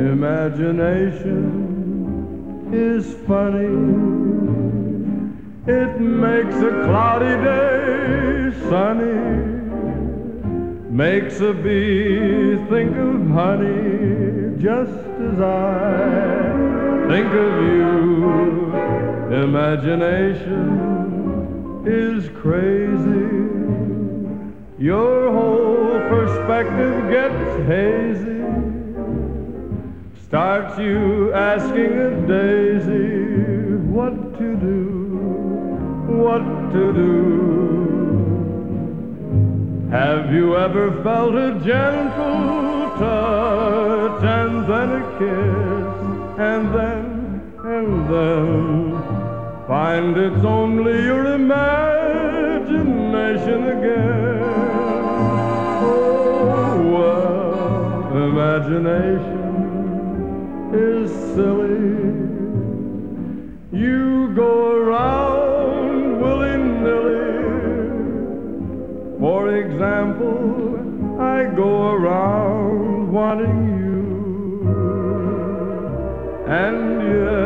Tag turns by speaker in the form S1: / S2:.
S1: Imagination is funny. It makes a cloudy day sunny, makes a bee think of honey, just as I think of you. Imagination is crazy. Your whole perspective gets hazy, starts you asking a daisy what to do, what to do. Have you ever felt a gentle touch and then a kiss and then find it's only your imagination again? Oh, well, imagination is silly. You go around willy-nilly. For example, I go around wanting you, and yet